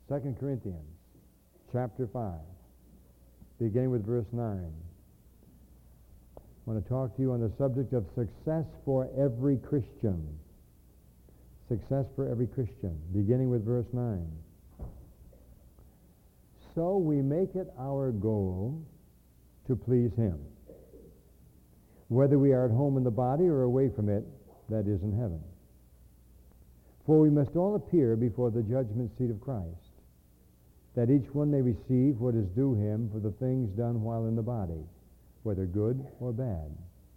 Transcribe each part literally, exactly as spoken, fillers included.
Second Corinthians chapter five, beginning with verse nine. I want to talk to you on the subject of success for every Christian. Success for every Christian, beginning with verse nine. So we make it our goal to please him, whether we are at home in the body or away from it, that is in heaven. For we must all appear before the judgment seat of Christ, that each one may receive what is due him for the things done while in the body, whether good or bad.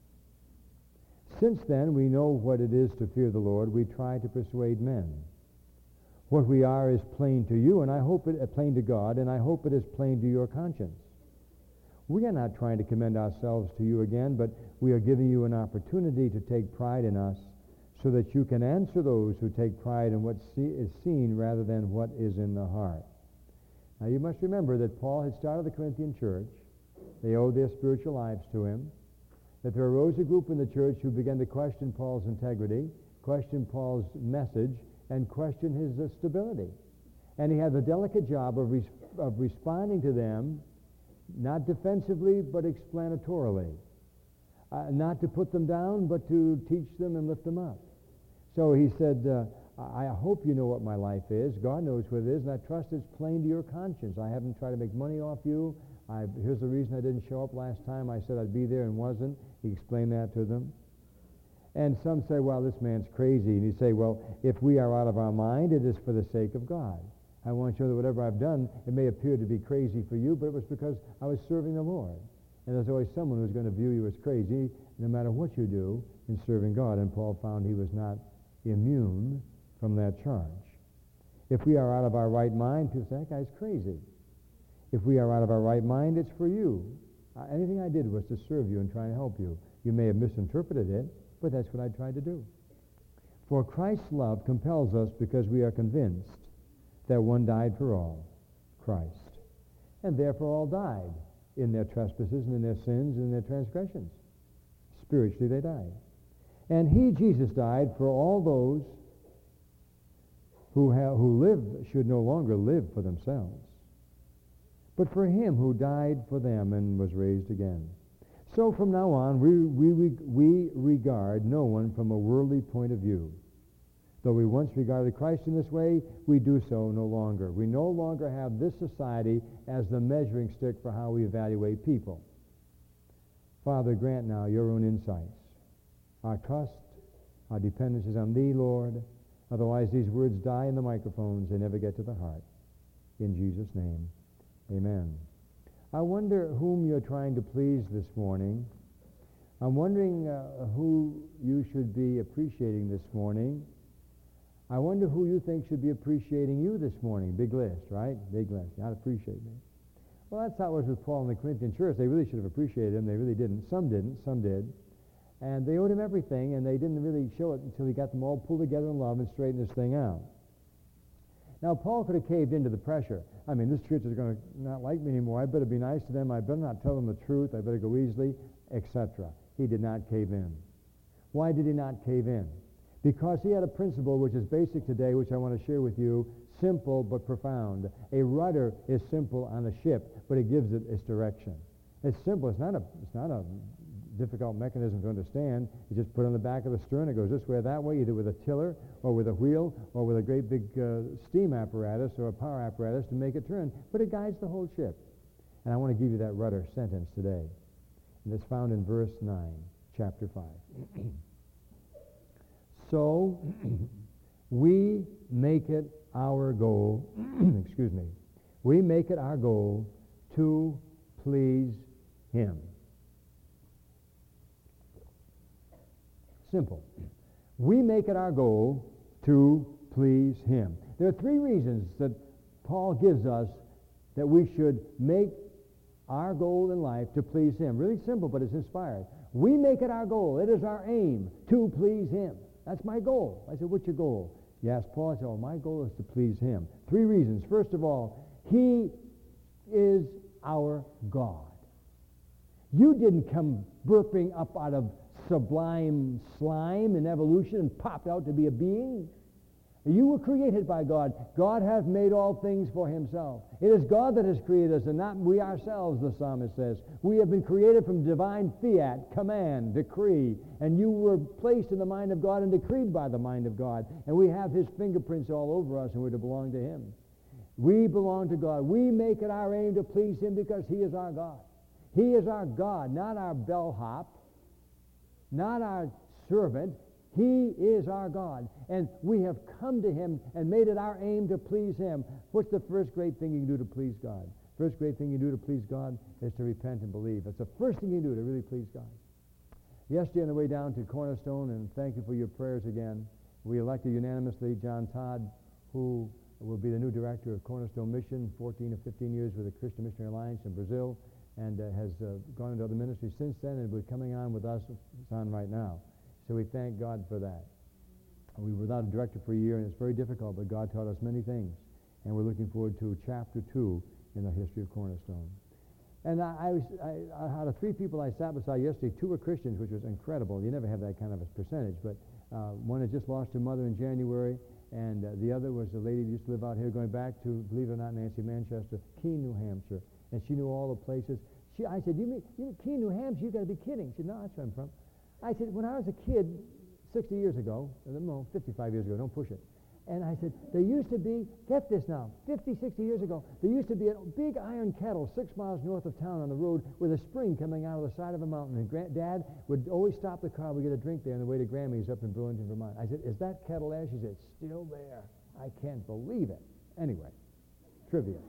Since then we know what it is to fear the Lord, we try to persuade men. What we are is plain to you, and I hope it uh, plain to God, and I hope it is plain to your conscience. We are not trying to commend ourselves to you again, but we are giving you an opportunity to take pride in us, so that you can answer those who take pride in what see, is seen rather than what is in the heart. Now you must remember that Paul had started the Corinthian church. They owed their spiritual lives to him. That there arose a group in the church who began to question Paul's integrity, question Paul's message, and question his uh, stability. And he had the delicate job of, res- of responding to them, not defensively, but explanatorily. Uh, not to put them down, but to teach them and lift them up. So he said, uh, I hope you know what my life is. God knows what it is, and I trust it's plain to your conscience. I haven't tried to make money off you. I, here's the reason I didn't show up last time. I said I'd be there and wasn't. He explained that to them. And some say, well, this man's crazy. And you say, well, if we are out of our mind, it is for the sake of God. I want you to know that whatever I've done, it may appear to be crazy for you, but it was because I was serving the Lord. And there's always someone who's going to view you as crazy, no matter what you do in serving God. And Paul found he was not immune from that charge. If we are out of our right mind, people say, that guy's crazy. If we are out of our right mind, it's for you. Uh, anything I did was to serve you and try and help you. You may have misinterpreted it, but that's what I tried to do. For Christ's love compels us because we are convinced that one died for all, Christ. And therefore all died in their trespasses and in their sins and in their transgressions. Spiritually they died. And he, Jesus, died for all those who, ha- who live should no longer live for themselves, but for him who died for them and was raised again. So from now on, we, we, we regard no one from a worldly point of view. Though we once regarded Christ in this way, we do so no longer. We no longer have this society as the measuring stick for how we evaluate people. Father, grant now your own insights. Our trust, our dependence is on thee, Lord. Otherwise, these words die in the microphones. They never get to the heart. In Jesus' name, amen. I wonder whom you're trying to please this morning. I'm wondering uh, who you should be appreciating this morning. I wonder who you think should be appreciating you this morning. Big list, right? Big list. You ought to appreciate me. Well, that's how it was with Paul and the Corinthian church. They really should have appreciated him. They really didn't. Some didn't. Some did. And they owed him everything, and they didn't really show it until he got them all pulled together in love and straightened this thing out. Now, Paul could have caved into the pressure. I mean, this church is going to not like me anymore. I better be nice to them. I better not tell them the truth. I better go easily, et cetera. He did not cave in. Why did he not cave in? Because he had a principle which is basic today, which I want to share with you, simple but profound. A rudder is simple on a ship, but it gives it its direction. It's simple. It's not a, it's not a difficult mechanism to understand. You just put it on the back of the stern. It goes this way or that way, either with a tiller or with a wheel or with a great big uh, steam apparatus or a power apparatus to make it turn. But it guides the whole ship. And I want to give you that rudder sentence today. And it's found in verse nine, chapter five. So we make it our goal, excuse me, we make it our goal to please him. Simple. We make it our goal to please him. There are three reasons that Paul gives us that we should make our goal in life to please him. Really simple, but it's inspired. We make it our goal. It is our aim to please him. That's my goal. I said, what's your goal? You ask Paul, I said, oh, my goal is to please him. Three reasons. First of all, he is our God. You didn't come burping up out of sublime slime in evolution and popped out to be a being. You were created by God. God hath made all things for himself. It is God that has created us, and not we ourselves, the psalmist says. We have been created from divine fiat, command, decree, and you were placed in the mind of God and decreed by the mind of God. And we have his fingerprints all over us, and we're to belong to him. We belong to God. We make it our aim to please him because he is our God. He is our God, not our bellhop, not our servant. He is our God, and we have come to him and made it our aim to please him. What's the first great thing you can do to please God? First great thing you do to please God is to repent and believe. It's the first thing you do to really please God. Yesterday on the way down to Cornerstone, and thank you for your prayers again, we elected unanimously John Todd, who will be the new director of Cornerstone Mission, fourteen or fifteen years with the Christian Missionary Alliance in Brazil, and uh, has uh, gone into other ministries since then, and will be coming on with us. It's on right now. So we thank God for that. We were without a director for a year, and it's very difficult, but God taught us many things. And we're looking forward to chapter two in the history of Cornerstone. And I, I was, I, out of three people I sat beside yesterday, two were Christians, which was incredible. You never have that kind of a percentage. But uh, one had just lost her mother in January, and uh, the other was a lady who used to live out here, going back to, believe it or not, Nancy, Manchester, Keene, New Hampshire. And she knew all the places. She, I said, you mean, you mean Keene, New Hampshire? You got to be kidding. She said, no, that's where I'm from. I said, when I was a kid, sixty years ago, no, fifty-five years ago, don't push it. And I said, there used to be, get this now, fifty, sixty years ago, there used to be a big iron kettle six miles north of town on the road with a spring coming out of the side of a mountain. And Gra- Dad would always stop the car, we'd get a drink there on the way to Grammy's up in Burlington, Vermont. I said, is that kettle there? She said, still there. I can't believe it. Anyway, trivia.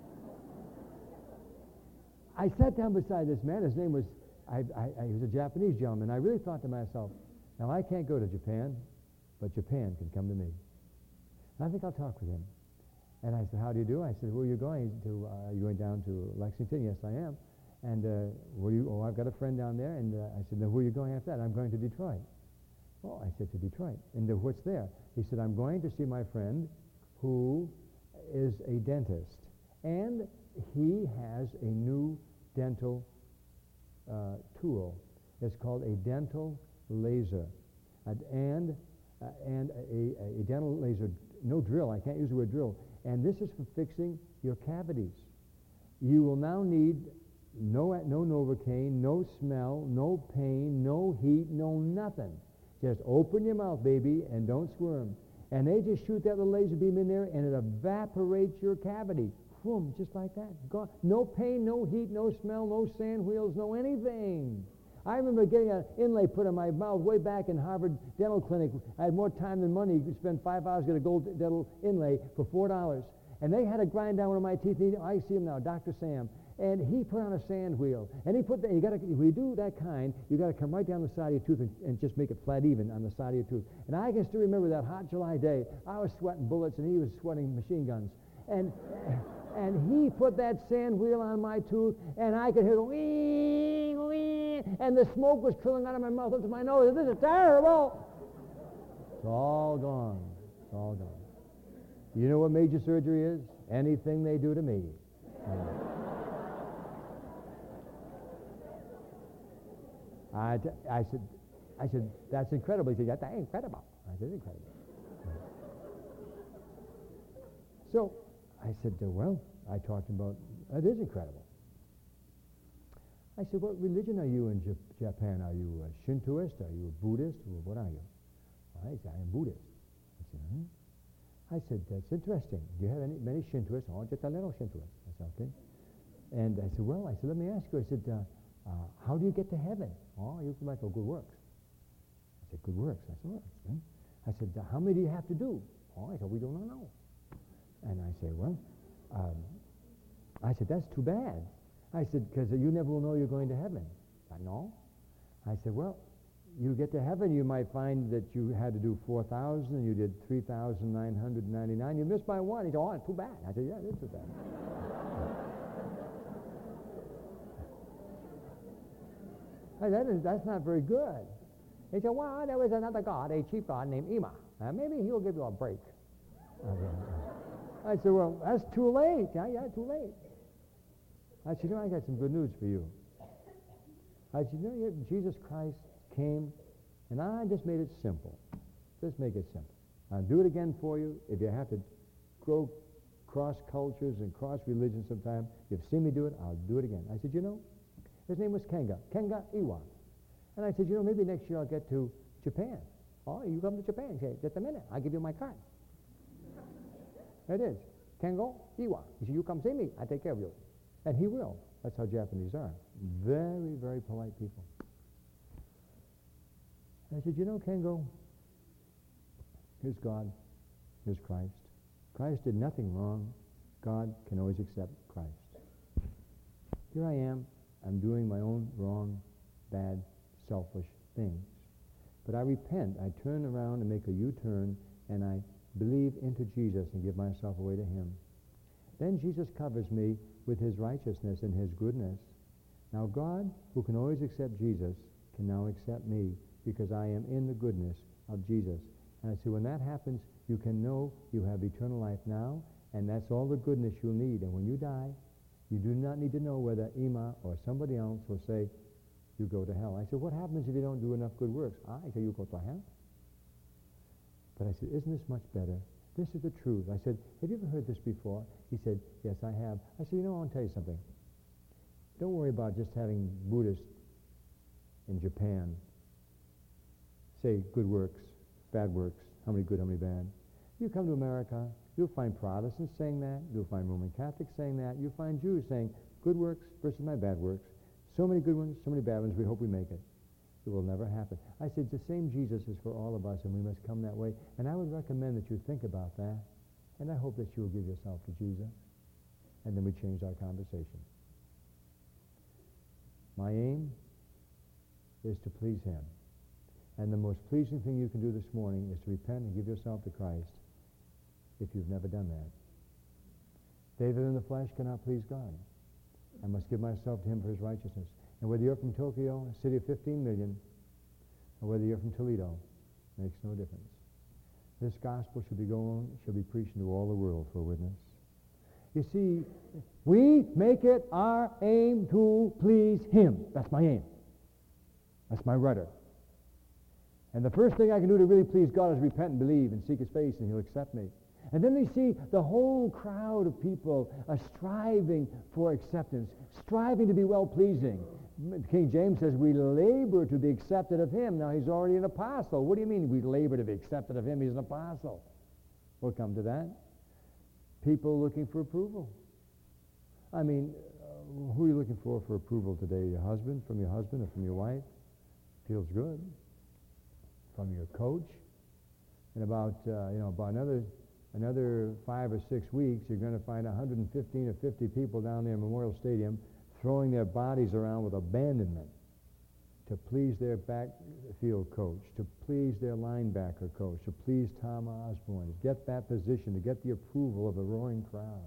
I sat down beside this man. His name was, I, I, I, he was a Japanese gentleman. I really thought to myself, now I can't go to Japan, but Japan can come to me. And I think I'll talk with him. And I said, how do you do? I said, where are you going to? Uh, are you going down to Lexington? Yes, I am. And uh, where you? Oh, I've got a friend down there. And uh, I said, now where are you going after that? I'm going to Detroit. Oh, I said, to Detroit. And uh, what's there? He said, I'm going to see my friend who is a dentist. And he has a new dental uh, tool. It's called a dental laser. Uh, and uh, and a, a, a dental laser, no drill. I can't use the word drill. And this is for fixing your cavities. You will now need no, no Novocaine, no smell, no pain, no heat, no nothing. Just open your mouth, baby, and don't squirm. And they just shoot that little laser beam in there, and it evaporates your cavity. Boom, just like that. Gone. No pain, no heat, no smell, no sand wheels, no anything. I remember getting an inlay put in my mouth way back in Harvard Dental Clinic. I had more time than money. You could spend five hours to get a gold dental inlay for four dollars. And they had to grind down one of my teeth. I see him now, Doctor Sam. And he put on a sand wheel. And he put that, you got to, when you do that kind, you got to come right down the side of your tooth and, and just make it flat even on the side of your tooth. And I can still remember that hot July day. I was sweating bullets and he was sweating machine guns. And and he put that sand wheel on my tooth, and I could hear the wee, wee, and the smoke was curling out of my mouth up to my nose. This is terrible. It's all gone. It's all gone. You know what major surgery is? Anything they do to me. Yeah. I, t- I said, I said, that's incredible. He said, that's incredible. I said, incredible. Yeah. So I said, uh, well, I talked about, that is incredible. I said, what religion are you in J- Japan? Are you a Shintoist? Are you a Buddhist? Or what are you? I said, I am Buddhist. I said, hmm? I said, that's interesting. Do you have any many Shintoists? Oh, just a little Shintoist. I said, okay. And I said, well, I said, let me ask you. I said, uh, uh, how do you get to heaven? Oh, you might go good works. I said, good works. I said, well, hmm? I said, uh, how many do you have to do? Oh, I said, we don't know. And I say, well, um, I said, that's too bad. I said, because you never will know you're going to heaven. I know. I said, well, you get to heaven, you might find that you had to do four thousand, and you did three thousand nine hundred ninety-nine. You missed by one. He said, oh, too bad. I said, yeah, it is too bad. I said, that is, that's not very good. He said, well, there was another god, a chief god named Ima. Uh, maybe he'll give you a break. I said, well, that's too late. Yeah, yeah, too late. I said, you know, I got some good news for you. I said, you know, Jesus Christ came, and I just made it simple. Just make it simple. I'll do it again for you. If you have to go cross cultures and cross religions sometime, you've seen me do it, I'll do it again. I said, you know, his name was Kenga, Kenga Iwa. And I said, you know, maybe next year I'll get to Japan. Oh, you come to Japan. He said, just a minute, I'll give you my card. There it is. Kengo Iwa. He said, you come see me, I take care of you. And he will. That's how Japanese are. Very, very polite people. I said, you know, Kengo, here's God, here's Christ. Christ did nothing wrong. God can always accept Christ. Here I am. I'm doing my own wrong, bad, selfish things. But I repent. I turn around and make a U-turn, and I believe into Jesus and give myself away to him. Then Jesus covers me with his righteousness and his goodness. Now God, who can always accept Jesus, can now accept me because I am in the goodness of Jesus. And I say, when that happens, you can know you have eternal life now, and that's all the goodness you'll need. And when you die, you do not need to know whether Ima or somebody else will say, you go to hell. I said, what happens if you don't do enough good works? I say, you go to hell. But I said, isn't this much better? This is the truth. I said, have you ever heard this before? He said, yes, I have. I said, you know, I want to tell you something. Don't worry about just having Buddhists in Japan say good works, bad works, how many good, how many bad. You come to America, you'll find Protestants saying that, you'll find Roman Catholics saying that, you'll find Jews saying good works versus my bad works. So many good ones, so many bad ones, we hope we make it. It will never happen. I said, the same Jesus is for all of us, and we must come that way. And I would recommend that you think about that, and I hope that you will give yourself to Jesus. And then we change our conversation. My aim is to please him. And the most pleasing thing you can do this morning is to repent and give yourself to Christ if you've never done that. David in the flesh cannot please God. I must give myself to him for his righteousness. And whether you're from Tokyo, a city of fifteen million, or whether you're from Toledo, makes no difference. This gospel should be going, should be preached to all the world for a witness. You see, we make it our aim to please him. That's my aim. That's my rudder. And the first thing I can do to really please God is repent and believe and seek his face, and he'll accept me. And then they see the whole crowd of people are striving for acceptance, striving to be well-pleasing. King James says we labor to be accepted of him. Now, he's already an apostle. What do you mean we labor to be accepted of him? He's an apostle. We'll come to that. People looking for approval. I mean, uh, who are you looking for for approval today? Your husband, from your husband, or from your wife? Feels good. From your coach. In about, uh, you know, about another... Another five or six weeks, you're going to find one hundred fifteen or fifty people down there in Memorial Stadium throwing their bodies around with abandonment to please their backfield coach, to please their linebacker coach, to please Tom Osborne, to get that position, to get the approval of the roaring crowd.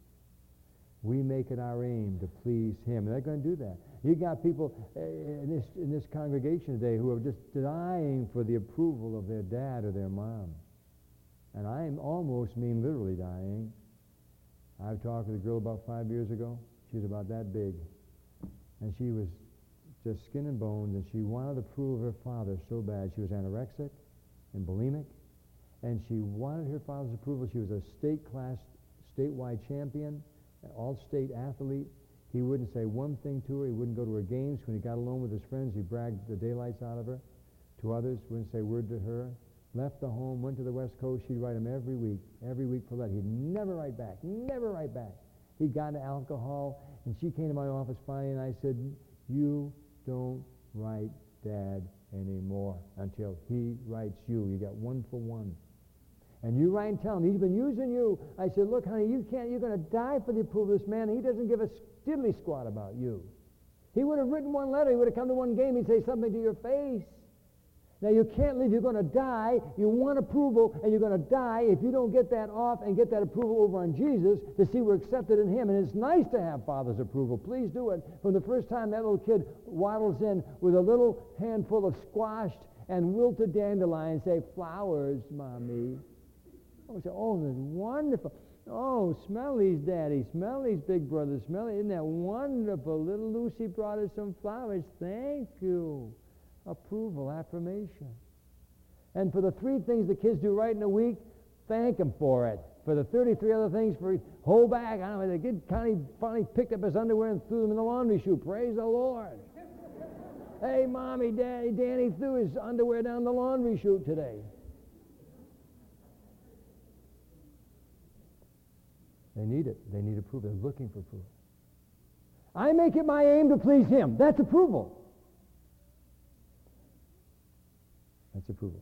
We make it our aim to please him. And they're going to do that. You got people in this, in this congregation today who are just dying for the approval of their dad or their mom. And I almost mean literally dying. I've talked with a girl about five years ago. She was about that big. And she was just skin and bones, and she wanted to prove her father so bad. She was anorexic and bulimic, and she wanted her father's approval. She was a state class, statewide champion, an all-state athlete. He wouldn't say one thing to her. He wouldn't go to her games. When he got alone with his friends, he bragged the daylights out of her. To others, wouldn't say a word to her. Left the home, went to the West Coast. She'd write him every week, every week for that. He'd never write back, never write back. He got into alcohol, and she came to my office finally, and I said, you don't write Dad anymore until he writes you. You got one for one. And you write and tell him, he's been using you. I said, look, honey, you can't, you're going to die for the approval of this man. He doesn't give a diddly squat about you. He would have written one letter. He would have come to one game. He'd say something to your face. Now, you can't leave. You're going to die. You want approval, and you're going to die if you don't get that off and get that approval over on Jesus to see we're accepted in him. And it's nice to have Father's approval. Please do it. From the first time that little kid waddles in with a little handful of squashed and wilted dandelions, say, flowers, Mommy. Oh, say, oh, that's wonderful. Oh, smell these, Daddy. Smell these, big brothers. Smell it. Isn't that wonderful? Little Lucy brought us some flowers. Thank you. Approval, affirmation. And for the three things the kids do right in a week, thank them for it. For the thirty-three other things, for hold back. I don't know, the kid finally, finally picked up his underwear and threw them in the laundry chute. Praise the Lord. Hey, Mommy, Daddy, Danny threw his underwear down the laundry chute today. They need it. They need approval. They're looking for approval. I make it my aim to please him. That's approval. That's approval.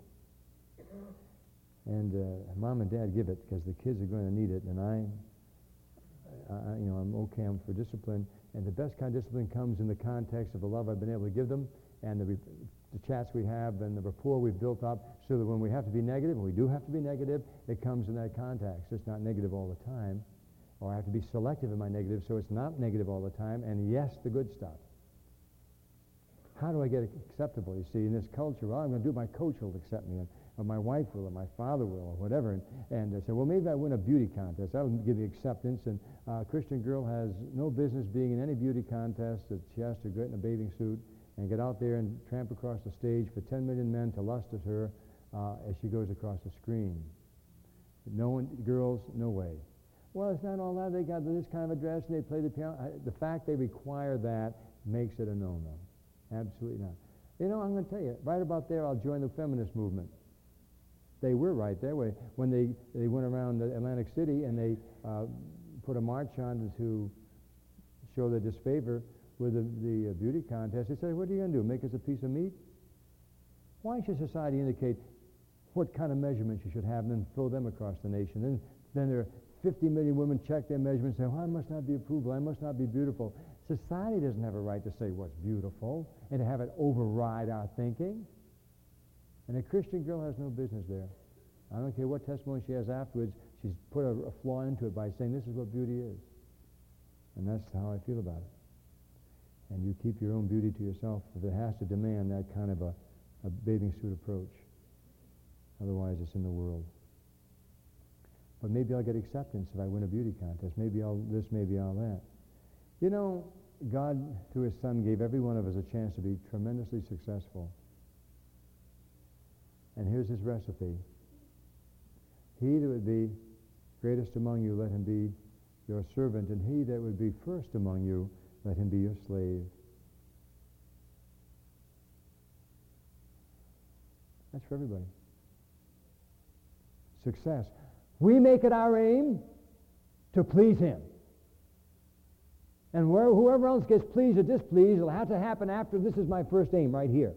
And uh, Mom and Dad give it because the kids are going to need it. And I, I, you know, I'm okay. I'm for discipline. And the best kind of discipline comes in the context of the love I've been able to give them and the, the chats we have and the rapport we've built up, so that when we have to be negative, and we do have to be negative, it comes in that context. It's not negative all the time. Or I have to be selective in my negative, so it's not negative all the time, and yes, the good stuff. How do I get acceptable? You see, in this culture, well, I'm going to do, my coach will accept me, and, or my wife will, or my father will, or whatever. And, and they say, well, maybe I win a beauty contest. That would give me acceptance. And uh, a Christian girl has no business being in any beauty contest that she has to get in a bathing suit and get out there and tramp across the stage for ten million men to lust at her uh, as she goes across the screen. No one, girls, no way. Well, it's not all that. They got this kind of a dress and they play the piano. I, the fact they require that makes it a no-no. Absolutely not. You know, I'm going to tell you, right about there, I'll join the feminist movement. They were right there. When they, they went around Atlantic City and they uh, put a march on to show their disfavor with the, the uh, beauty contest, they said, what are you going to do, make us a piece of meat? Why should society indicate what kind of measurements you should have and then throw them across the nation? Then, then there are fifty million women check their measurements and say, well, I must not be approval, I must not be beautiful. Society doesn't have a right to say what's beautiful and to have it override our thinking. And a Christian girl has no business there. I don't care what testimony she has afterwards, she's put a, a flaw into it by saying this is what beauty is. And that's how I feel about it. And you keep your own beauty to yourself if it has to demand that kind of a, a bathing suit approach. Otherwise, it's in the world. But maybe I'll get acceptance if I win a beauty contest. Maybe I'll this, maybe I'll that. You know, God, through his Son, gave every one of us a chance to be tremendously successful. And here's his recipe. He that would be greatest among you, let him be your servant. And he that would be first among you, let him be your slave. That's for everybody. Success. We make it our aim to please him. And where, whoever else gets pleased or displeased, it'll have to happen after this is my first aim right here.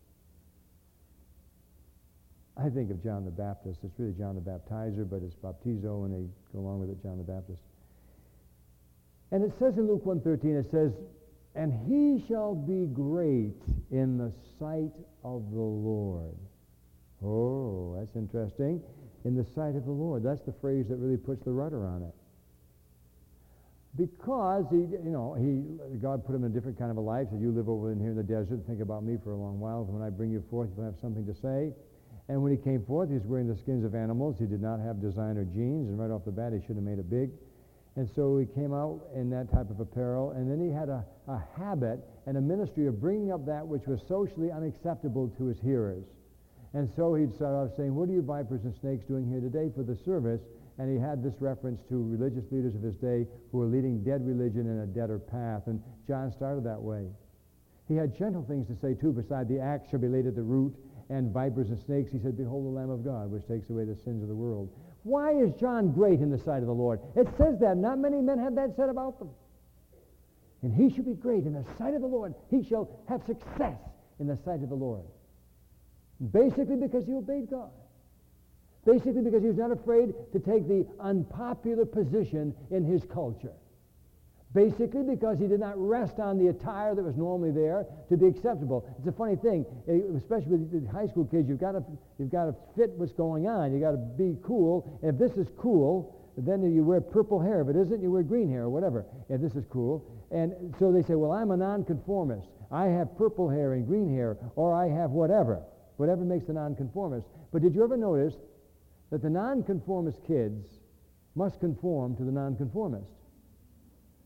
I think of John the Baptist. It's really John the Baptizer, but it's baptizo, and they go along with it, John the Baptist. And it says in Luke one thirteen, it says, and he shall be great in the sight of the Lord. Oh, that's interesting. In the sight of the Lord. That's the phrase that really puts the rudder on it. Because, he, you know, he, God put him in a different kind of a life. Said, you live over in here in the desert, think about me for a long while. When I bring you forth, you'll have something to say. And when he came forth, he was wearing the skins of animals. He did not have designer jeans, and right off the bat, he should have made it big. And so he came out in that type of apparel, and then he had a, a habit and a ministry of bringing up that which was socially unacceptable to his hearers. And so he'd start off saying, what are you vipers and snakes doing here today for the service? And he had this reference to religious leaders of his day who were leading dead religion in a deader path. And John started that way. He had gentle things to say, too, beside the axe shall be laid at the root, and vipers and snakes. He said, behold the Lamb of God, which takes away the sins of the world. Why is John great in the sight of the Lord? It says that. Not many men have that said about them. And he shall be great in the sight of the Lord. He shall have success in the sight of the Lord. Basically because he obeyed God. Basically because he was not afraid to take the unpopular position in his culture. Basically because he did not rest on the attire that was normally there to be acceptable. It's a funny thing, especially with high school kids, you've got to, you've got to fit what's going on. You've got to be cool. If this is cool, then you wear purple hair. If it isn't, you wear green hair or whatever. If this is cool. And so they say, well, I'm a nonconformist. I have purple hair and green hair, or I have whatever. Whatever makes the nonconformist. But did you ever notice that the nonconformist kids must conform to the nonconformist?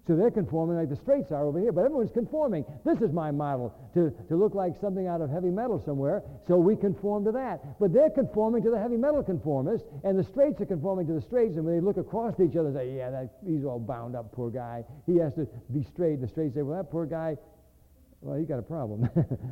So they're conforming like the straights are over here, but everyone's conforming. This is my model, to, to look like something out of heavy metal somewhere, so we conform to that. But they're conforming to the heavy metal conformists, and the straights are conforming to the straights, and when they look across to each other, they say, yeah, that, he's all bound up, poor guy. He has to be straight. And the straights say, well, that poor guy, well, he got a problem.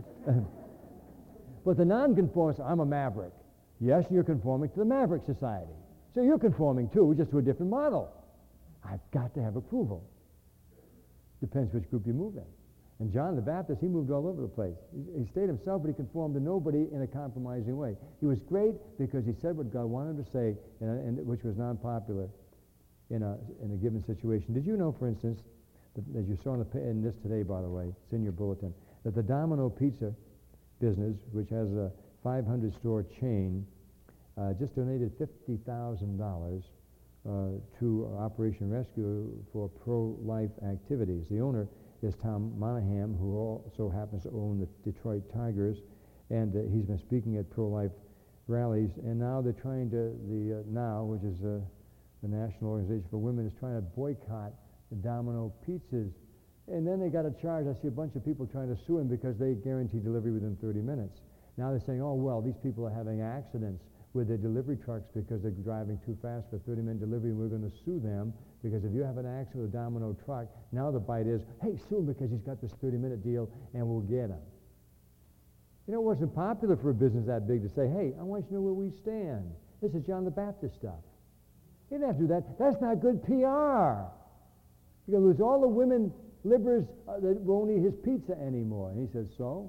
But the nonconformist, I'm a maverick. Yes, you're conforming to the maverick society. So you're conforming, too, just to a different model. I've got to have approval. Depends which group you move in. And John the Baptist, he moved all over the place. He, he stayed himself, but he conformed to nobody in a compromising way. He was great because he said what God wanted him to say, and, and which was non-popular in a, in a given situation. Did you know, for instance, that, as you saw in, the, in this today, by the way, it's in your bulletin, that the Domino Pizza business, which has a five hundred store chain, uh, just donated fifty thousand dollars Uh, to Operation Rescue for pro-life activities. The owner is Tom Monahan, who also happens to own the Detroit Tigers, and uh, he's been speaking at pro-life rallies. And now they're trying to, the uh, NOW, which is uh, the National Organization for Women, is trying to boycott the Domino pizzas. And then they got a charge. I see a bunch of people trying to sue him because they guarantee delivery within thirty minutes. Now they're saying, oh, well, these people are having accidents with their delivery trucks because they're driving too fast for thirty-minute delivery, and we're going to sue them because if you have an accident with a Domino truck, now the bite is, hey, sue him because he's got this thirty-minute deal, and we'll get him. You know, it wasn't popular for a business that big to say, hey, I want you to know where we stand. This is John the Baptist stuff. He didn't have to do that. That's not good P R. You're going to lose all the women livers uh, that won't eat his pizza anymore. And he says, so?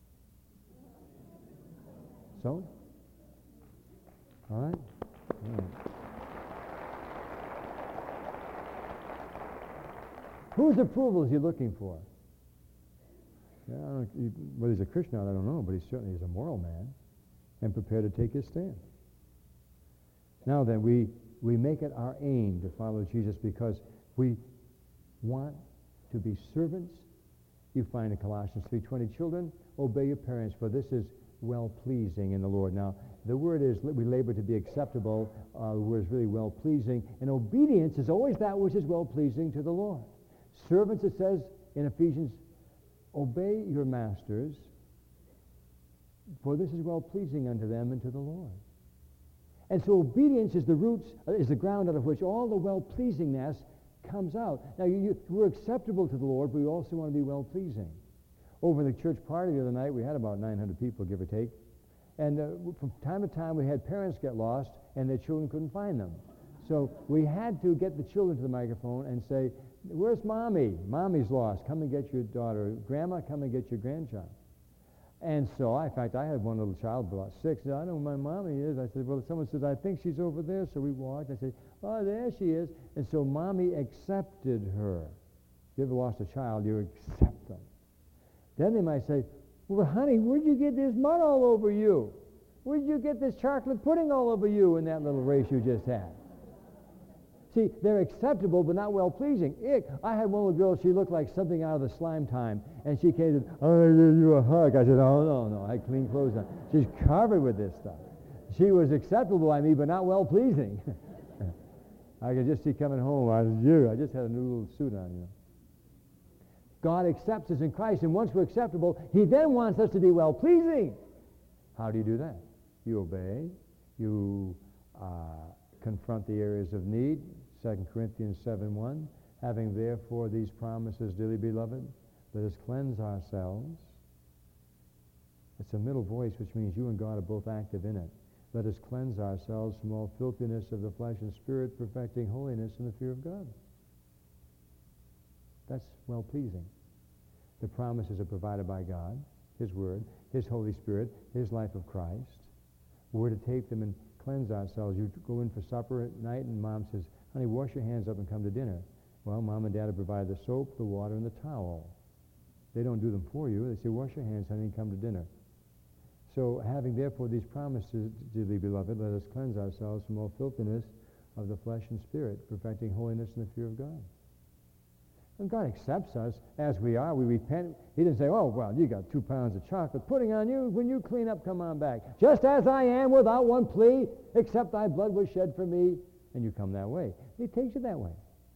So? All right? All right. Whose approval is he looking for? Yeah, I don't, he, whether he's a Christian or not, I don't know, but he certainly is a moral man and prepared to take his stand. Now then, we, we make it our aim to follow Jesus because we want to be servants. You find in Colossians three twenty, children, obey your parents, for this is well-pleasing in the Lord. Now, the word is, we labor to be acceptable. Uh, the word is really well-pleasing. And obedience is always that which is well-pleasing to the Lord. Servants, it says in Ephesians, obey your masters, for this is well-pleasing unto them and to the Lord. And so obedience is the roots, uh, is the ground out of which all the well-pleasingness comes out. Now, you, you, we're acceptable to the Lord, but we also want to be well-pleasing. Over the church party the other night, we had about nine hundred people, give or take. And uh, from time to time, we had parents get lost, and their children couldn't find them. So we had to get the children to the microphone and say, where's Mommy? Mommy's lost. Come and get your daughter. Grandma, come and get your grandchild. And so, I, in fact, I had one little child, about six. I know where my mommy is. I said, well, someone says, I think she's over there. So we walked. I said, oh, there she is. And so Mommy accepted her. If you ever lost a child, you accept them. Then they might say, well, honey, where'd you get this mud all over you? Where'd you get this chocolate pudding all over you in that little race you just had? See, they're acceptable, but not well-pleasing. Ick. I had one little girl, she looked like something out of the Slime Time, and she came and said, I'm going to give you a hug. I said, oh, no, no, I had clean clothes on. She's covered with this stuff. She was acceptable by me, but not well-pleasing. I could just see coming home, I was you. I just had a new little suit on, you know. God accepts us in Christ, and once we're acceptable, he then wants us to be well-pleasing. How do you do that? You obey. You uh, confront the areas of need. Second Corinthians seven one, having therefore these promises, dearly beloved, let us cleanse ourselves. It's a middle voice, which means you and God are both active in it. Let us cleanse ourselves from all filthiness of the flesh and spirit, perfecting holiness in the fear of God. That's well-pleasing. The promises are provided by God, his word, his Holy Spirit, his life of Christ. We're to take them and cleanse ourselves. You go in for supper at night and Mom says, honey, wash your hands up and come to dinner. Well, Mom and Dad have provided the soap, the water, and the towel. They don't do them for you. They say, wash your hands, honey, and come to dinner. So having therefore these promises, dearly beloved, let us cleanse ourselves from all filthiness of the flesh and spirit, perfecting holiness in the fear of God. And God accepts us as we are. We repent. He didn't say, oh, well, you got two pounds of chocolate pudding on you. When you clean up, come on back. Just as I am, without one plea, except thy blood was shed for me. And you come that way. He takes you that way.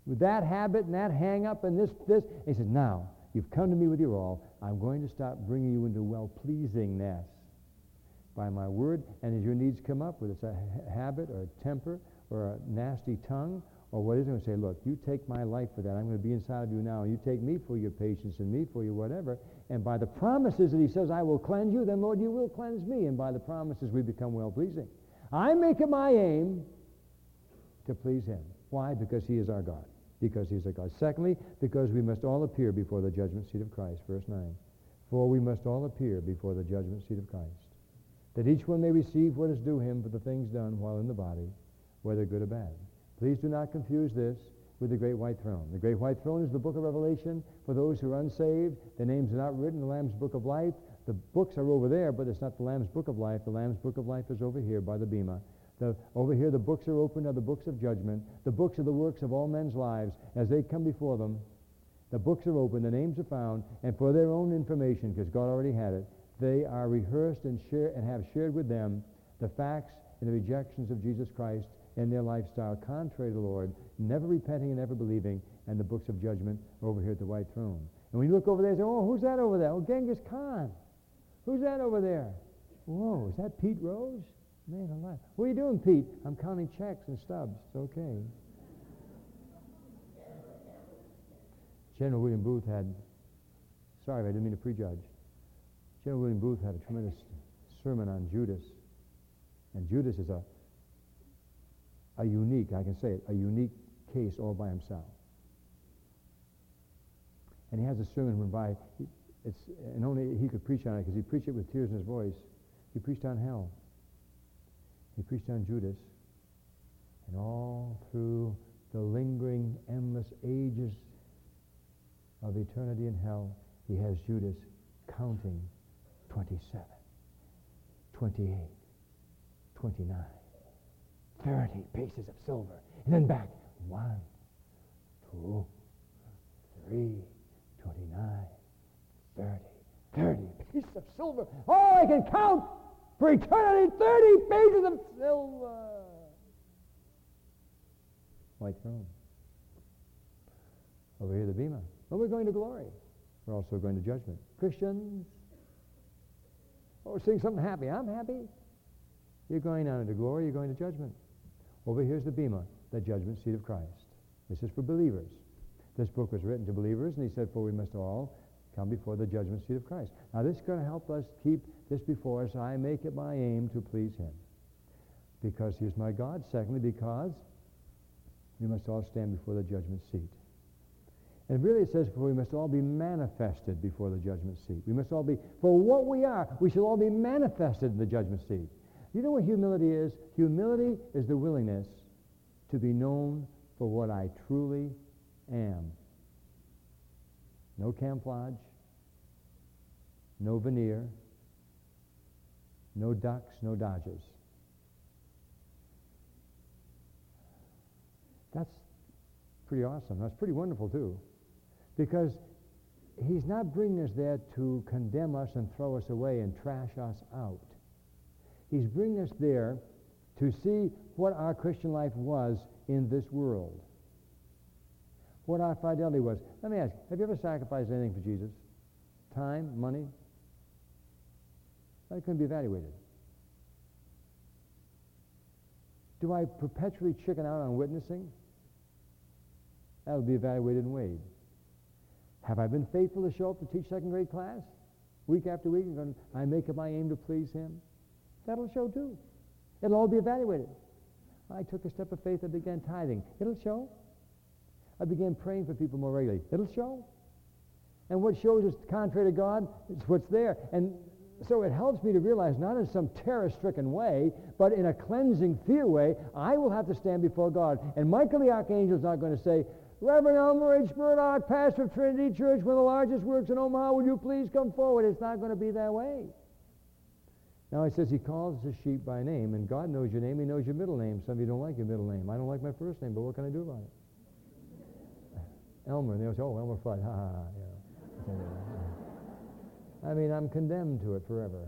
with that habit and that hang-up and this, this. He says, now, you've come to me with your all. I'm going to start bringing you into well-pleasingness by my word. And as your needs come up, whether it's a ha- habit or a temper or a nasty tongue or what is it, I'm going to say, look, you take my life for that. I'm going to be inside of you now. You take me for your patience and me for your whatever. And by the promises that he says, I will cleanse you, then, Lord, you will cleanse me. And by the promises, we become well-pleasing. I make it my aim to please him. Why? Because he is our God. Because he is our God. Secondly, because we must all appear before the judgment seat of Christ. Verse nine. For we must all appear before the judgment seat of Christ, that each one may receive what is due him for the things done while in the body, whether good or bad. Please do not confuse this with the great white throne. The great white throne is the book of Revelation for those who are unsaved. Their names are not written in the Lamb's book of life. The books are over there, but it's not the Lamb's book of life. The Lamb's book of life is over here by the bema. The, over here the books are opened are the books of judgment. The books are the works of all men's lives. As they come before them, the books are open, the names are found, and for their own information, because God already had it, they are rehearsed and share and have shared with them the facts and the rejections of Jesus Christ in their lifestyle, contrary to the Lord, never repenting and never believing, and the books of judgment over here at the white throne. And when you look over there and say, oh, who's that over there? Oh, Genghis Khan. Who's that over there? Whoa, is that Pete Rose? Man alive. What are you doing, Pete? I'm counting checks and stubs. It's okay. General William Booth had, sorry, I didn't mean to prejudge. General William Booth had a tremendous sermon on Judas. And Judas is a a unique, I can say it, a unique case all by himself. And he has a sermon whereby, he, it's, and only he could preach on it because he preached it with tears in his voice. He preached on hell. He preached on Judas. And all through the lingering, endless ages of eternity in hell, he has Judas counting twenty-seven, twenty-eight, twenty-nine. thirty pieces of silver. And then back. One, two, three, twenty-nine, thirty. thirty pieces of silver. Oh, I can count for eternity thirty pieces of silver. White throne. Over here, the bema. Well, we're going to glory. We're also going to judgment. Christians, oh, we're seeing something happy. I'm happy. You're going on into glory. You're going to judgment. Over here's the bema, the judgment seat of Christ. This is for believers. This book was written to believers, and he said, for we must all come before the judgment seat of Christ. Now, this is going to help us keep this before us. I make it my aim to please him, because he is my God. Secondly, because we must all stand before the judgment seat. And really it says, for we must all be manifested before the judgment seat. We must all be, for what we are, we shall all be manifested in the judgment seat. You know what humility is? Humility is the willingness to be known for what I truly am. No camouflage, no veneer, no ducks, no dodges. That's pretty awesome. That's pretty wonderful, too. Because he's not bringing us there to condemn us and throw us away and trash us out. He's bringing us there to see what our Christian life was in this world. What our fidelity was. Let me ask, have you ever sacrificed anything for Jesus? Time, money? That couldn't be evaluated. Do I perpetually chicken out on witnessing? That would be evaluated and weighed. Have I been faithful to show up to teach second grade class? Week after week, and going, I make it my aim to please him? That'll show too. It'll all be evaluated. I took a step of faith. I began tithing. It'll show. I began praying for people more regularly. It'll show. And what shows is contrary to God is what's there. And so it helps me to realize, not in some terror-stricken way, but in a cleansing fear way, I will have to stand before God. And Michael the Archangel is not going to say, Reverend Elmer H. Murdoch, pastor of Trinity Church, one of the largest works in Omaha, would you please come forward? It's not going to be that way. Now it says he calls the sheep by name, and God knows your name. He knows your middle name. Some of you don't like your middle name. I don't like my first name, but what can I do about it? Elmer, and they'll say, oh, Elmer Fudd, ha ha ha. You know. I mean, I'm condemned to it forever.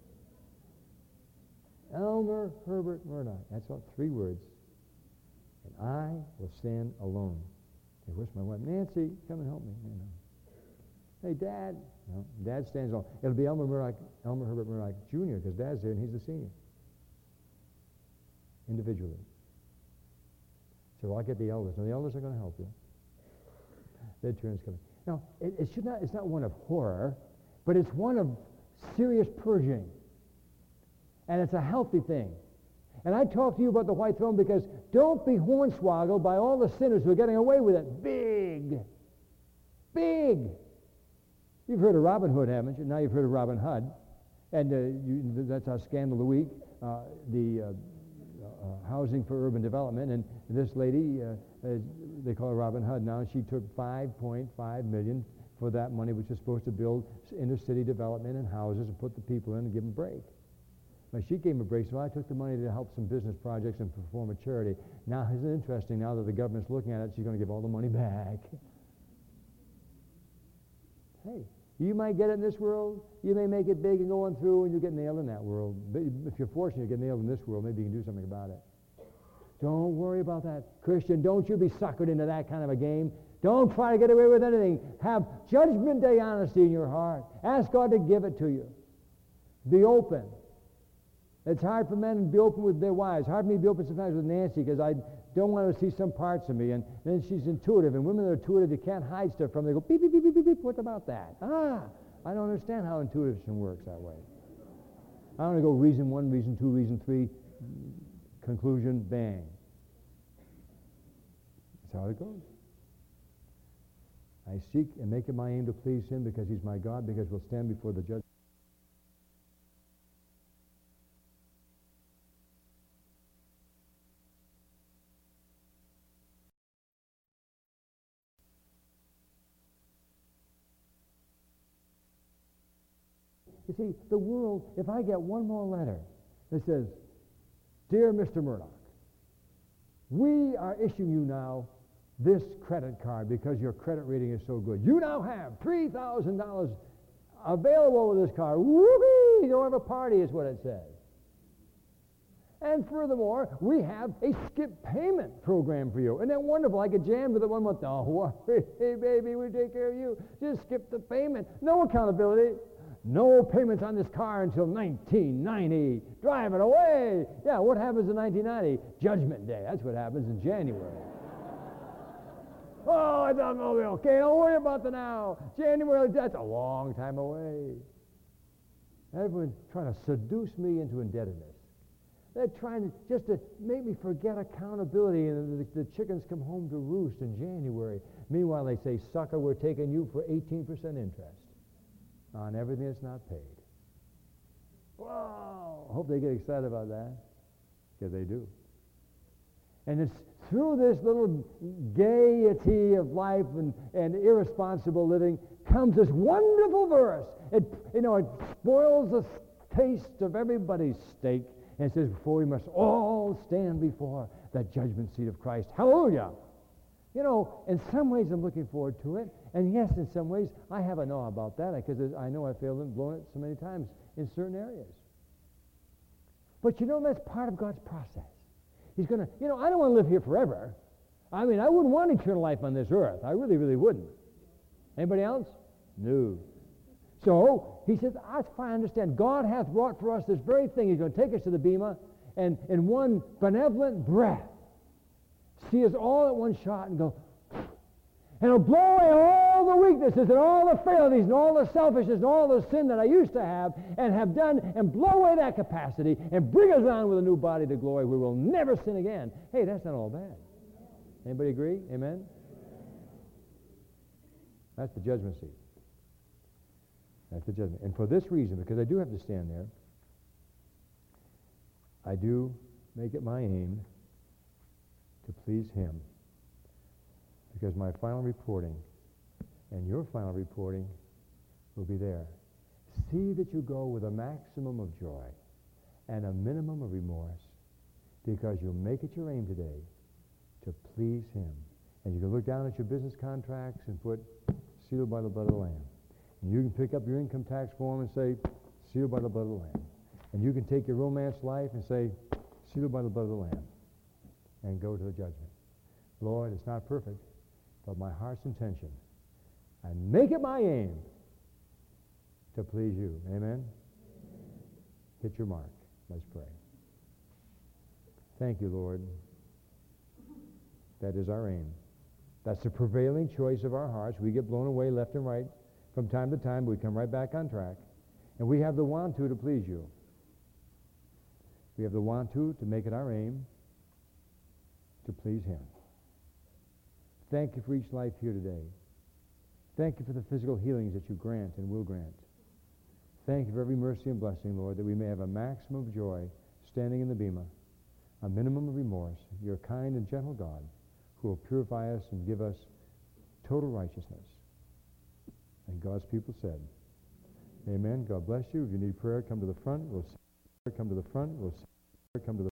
Elmer Herbert Murdoch. That's all, three words. And I will stand alone. Hey, where's my wife? Nancy, come and help me. You know. Hey, Dad. No, Dad stands alone. It'll be Elmer Murdoch, Elmer Herbert Murdoch Junior because Dad's there and he's the senior. Individually. So I'll get the elders. And the elders are going to help you. Their turn's coming. Now, it, it should not, it's not one of horror, but it's one of serious purging. And it's a healthy thing. And I talk to you about the white throne because don't be hornswoggled by all the sinners who are getting away with it. Big. Big. You've heard of Robin Hood, haven't you? Now you've heard of Robin Hood. And uh, you, that's our scandal of the week, uh, the uh, uh, housing for urban development. And this lady, uh, uh, they call her Robin Hood now, she took five point five million dollars for that money, which was supposed to build inner-city development and houses and put the people in and give them a break. But she gave him a break, so I took the money to help some business projects and perform a charity. Now, isn't it interesting, now that the government's looking at it, she's going to give all the money back. Hey, you might get it in this world. You may make it big and go on through, and you get nailed in that world. But if you're fortunate to get nailed in this world, maybe you can do something about it. Don't worry about that. Christian, don't you be suckered into that kind of a game. Don't try to get away with anything. Have Judgment Day honesty in your heart. Ask God to give it to you. Be open. It's hard for men to be open with their wives. Hard for me to be open sometimes with Nancy because I don't want her to see some parts of me. And then she's intuitive. And women that are intuitive, you can't hide stuff from them. They go, beep, beep, beep, beep, beep, beep. What about that? Ah, I don't understand how intuition works that way. I want to go reason one, reason two, reason three, conclusion, bang. That's how it goes. I seek and make it my aim to please him because he's my God, because we'll stand before the judge. You see, the world, if I get one more letter that says, Dear Mister Murdoch, we are issuing you now this credit card because your credit rating is so good. You now have three thousand dollars available with this card. Whoopee! Go have a party is what it says. And furthermore, we have a skip payment program for you. Isn't that wonderful? I could jam with it one month. Don't worry, hey, baby, we take care of you. Just skip the payment. No accountability. No payments on this car until nineteen ninety. Drive it away. Yeah, what happens in nineteen ninety? Judgment Day. That's what happens in January. Oh, I thought we'll be okay. Don't worry about the now. January, that's a long time away. Everyone's trying to seduce me into indebtedness. They're trying to just to make me forget accountability, and the, the chickens come home to roost in January. Meanwhile, they say, sucker, we're taking you for eighteen percent interest on everything that's not paid. Whoa! I hope they get excited about that, because they do. And it's through this little gaiety of life and, and irresponsible living comes this wonderful verse. It, you know, it spoils the taste of everybody's steak. And it says, before we must all stand before the judgment seat of Christ. Hallelujah! You know, in some ways I'm looking forward to it. And yes, in some ways I have a know about that because I know I failed and blown it so many times in certain areas. But you know, that's part of God's process. He's going to, you know, I don't want to live here forever. I mean, I wouldn't want eternal life on this earth. I really, really wouldn't. Anybody else? No. So, he says, that's fine, I understand. God hath wrought for us this very thing. He's going to take us to the Bema, and in one benevolent breath, see us all at one shot and go, and it'll blow away all the weaknesses and all the frailties and all the selfishness and all the sin that I used to have and have done, and blow away that capacity and bring us on with a new body to glory where we'll never sin again. Hey, that's not all bad. Anybody agree? Amen? That's the judgment seat. That's the judgment. And for this reason, because I do have to stand there, I do make it my aim to please him. Because my final reporting and your final reporting will be there. See that you go with a maximum of joy and a minimum of remorse, because you'll make it your aim today to please him. And you can look down at your business contracts and put, sealed by the blood of the Lamb. And you can pick up your income tax form and say, sealed by the blood of the Lamb. And you can take your romance life and say, sealed by the blood of the Lamb. And go to the judgment. Lord, it's not perfect, but my heart's intention. And make it my aim to please you. Amen? Hit your mark. Let's pray. Thank you, Lord. That is our aim. That's the prevailing choice of our hearts. We get blown away left and right from time to time. We come right back on track. And we have the want to to please you. We have the want to to make it our aim to please him. Thank you for each life here today. Thank you for the physical healings that you grant and will grant. Thank you for every mercy and blessing, Lord, that we may have a maximum of joy standing in the bema, a minimum of remorse. You're a kind and gentle God who will purify us and give us total righteousness. And God's people said, amen. God bless you. If you need prayer, come to the front. We'll see. Come to the front. We'll see. Come to the